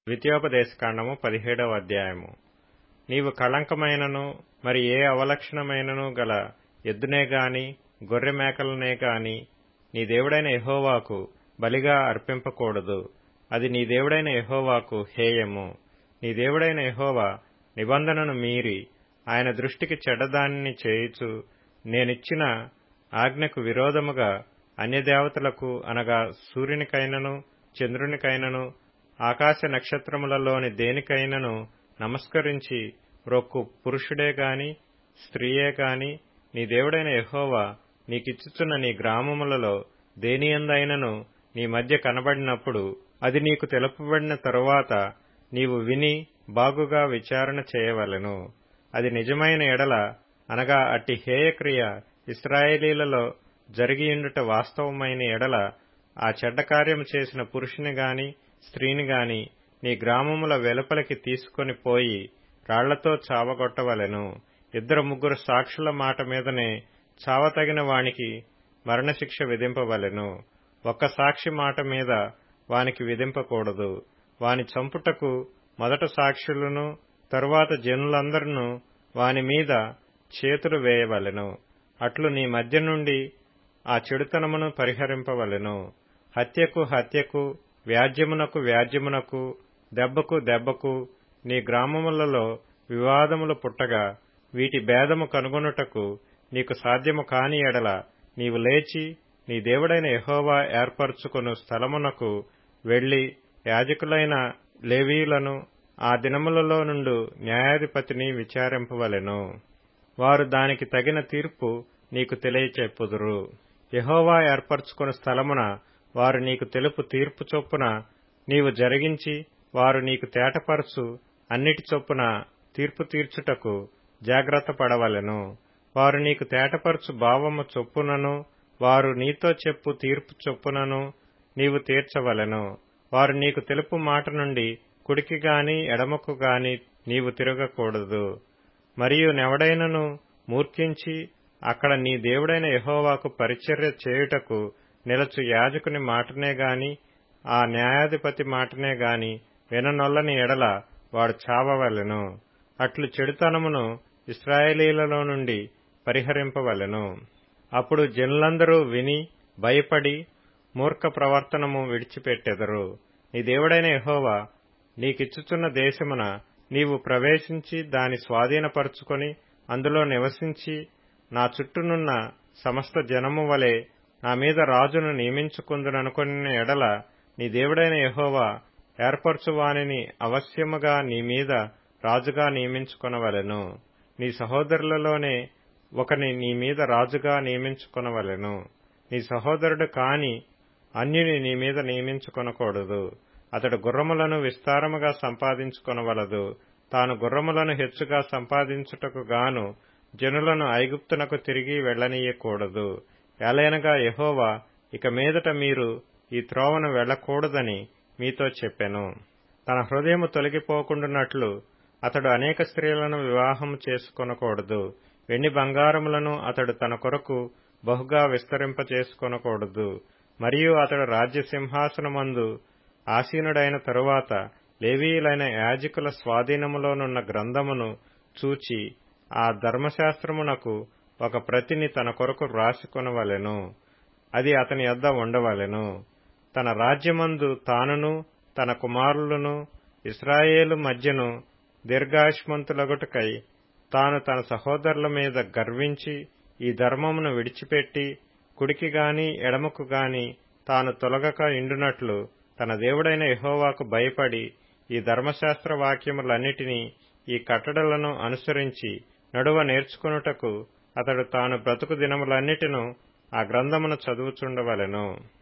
ద్వితీయోపదేశకాండము 17వ అధ్యాయము. నీవు కళంకమైనను మరి ఏ అవలక్షణమైనను గల ఎద్దునే గాని గొర్రె మేకలనే గాని నీ దేవుడైన యెహోవాకు బలిగా అర్పింపకూడదు. అది నీ దేవుడైన యెహోవాకు హేయము. నీ దేవుడైన యెహోవా నిబంధనను మీరి ఆయన దృష్టికి చెడ్డదానిని చేయుచు నేనిచ్చిన ఆజ్ఞకు విరోధముగా అన్యదేవతలకు అనగా సూర్యునికైనను చంద్రునికైనను ఆకాశ నక్షత్రములలోని దేనికైనను నమస్కరించి రొక్కు పురుషుడే గాని స్త్రీయే గాని నీ దేవుడైన యెహోవా నీకిచ్చుచున్న నీ గ్రామములలో దేనియందైనను నీ మధ్య కనబడినప్పుడు అది నీకు తెలుపబడిన తరువాత నీవు విని బాగుగా విచారణ చేయవలెను. అది నిజమైన ఎడల అనగా అట్టి హేయక్రియ ఇశ్రాయేలీలలో జరిగియుండుట వాస్తవమైన ఎడల ఆ చెడ్డ కార్యము చేసిన పురుషుని గాని స్త్రీని గాని నీ గ్రామముల వెలుపలికి తీసుకొని పోయి రాళ్లతో చావగొట్టవలెను. 2-3 సాక్షుల మాట మీదనే చావతగిన వానికి మరణశిక్ష విధింపవలెను. ఒక్క సాక్షి మాట మీద వానికి విధింపకూడదు. వాని చంపుటకు మొదట సాక్షులను తరువాత జనులందరూ వాని మీద చేతులు వేయవలెను. అట్లు నీ మధ్య నుండి ఆ చెడుతనమును పరిహరింపవలెను. హత్యకు హత్యకు, వ్యాజ్యమునకు వ్యాజ్యమునకు, దెబ్బకు దెబ్బకు నీ గ్రామములలో వివాదములు పుట్టగా వీటి భేదము కనుగొనుటకు నీకు సాధ్యము కాని ఎడల నీవు లేచి నీ దేవుడైన యెహోవా ఏర్పరచుకొను స్థలమునకు వెళ్లి యాజకులైన లేవీయులను ఆ దినములలో నుండు న్యాయాధిపతిని విచారింపవలెను. వారు దానికి తగిన తీర్పు నీకు తెలియచెప్పుదురు. యెహోవా ఏర్పరచుకొను స్థలమున వారు నీకు తెలుపు తీర్పు చొప్పున నీవు జరిగించి వారు నీకు తేటపరచు అన్నిటి చొప్పున తీర్పు తీర్చుటకు జాగ్రత్త పడవలెను. వారు నీకు తేటపరచు భావము చొప్పునను వారు నీతో చెప్పు తీర్పు చొప్పునను నీవు తీర్చవలెను. వారు నీకు తెలుపు మాట నుండి కుడికి గాని ఎడమకు గాని నీవు తిరగకూడదు. మరియు నెవడైనను మూర్ఖించి అక్కడ నీ దేవుడైన యెహోవాకు పరిచర్య చేయుటకు నిలచు యాజకుని మాటనే గాని ఆ న్యాయాధిపతి మాటనే గాని విననొల్లని ఎడల వాడు చావవలెను. అట్లు చెడుతనమును ఇశ్రాయేలీలలో నుండి పరిహరింపవలెను. అప్పుడు జనులందరూ విని భయపడి మూర్ఖ ప్రవర్తనము విడిచిపెట్టెదరు. నీ దేవుడైన యెహోవా నీకిచ్చుచున్న దేశమున నీవు ప్రవేశించి దాని స్వాధీనపరుచుకొని అందులో నివసించి నా చుట్టూనున్న సమస్త జనము వలె నా మీద రాజును నియమించుకుందుననుకొనిన ఎడల నీ దేవుడైన యెహోవా ఏర్పరచువానిని అవశ్యముగా నీ మీద రాజుగా నియమించుకొనవలెను. నీ సహోదరులలోనే ఒకని నీ మీద రాజుగా నియమించుకొనవలెను. నీ సహోదరుడు కాని అన్యుని నీ మీద నియమించుకొనకూడదు. అతడు గుర్రములను విస్తారముగా సంపాదించుకొనవలదు. తాను గుర్రములను హెచ్చుగా సంపాదించుటకు గాను జనులను ఐగుప్తునకు తిరిగి వెళ్లనీయకూడదు. ఏలయనగా యెహోవా ఇక మీదట మీరు ఈ త్రోవను వెళ్లకూడదని మీతో చెప్పెను. తన హృదయము తొలగిపోకుండునట్లు అతడు అనేక స్త్రీలను వివాహము చేసుకొనకూడదు. వెండి బంగారములను అతడు తన కొరకు బహుగా విస్తరింపచేసుకొనకూడదు. మరియు అతడు రాజ్యసింహాసనమందు ఆసీనుడైన తరువాత లేవీయులైన యాజకుల స్వాధీనములోనున్న గ్రంథమును చూచి ఆ ధర్మశాస్త్రమునకు ఒక ప్రతిని తన కొరకు రాసుకొనవలెను. అది అతని యొద్ద ఉండవలెను. తన రాజ్యమందు తానును తన కుమారులను ఇశ్రాయేలు మధ్యను దీర్ఘాయుష్మంతులగుటకై తాను తన సహోదరుల మీద గర్వించి ఈ ధర్మమును విడిచిపెట్టి కుడికి గాని ఎడమకు గాని తాను తొలగక ఇండునట్లు తన దేవుడైన యెహోవాకు భయపడి ఈ ధర్మశాస్త్ర వాక్యములన్నిటినీ ఈ కట్టడలను అనుసరించి నడువ నేర్చుకొనుటకు అతడు తాను బ్రతుకు దినములన్నిటిను ఆ గ్రంథమును చదువుచుండవలెను.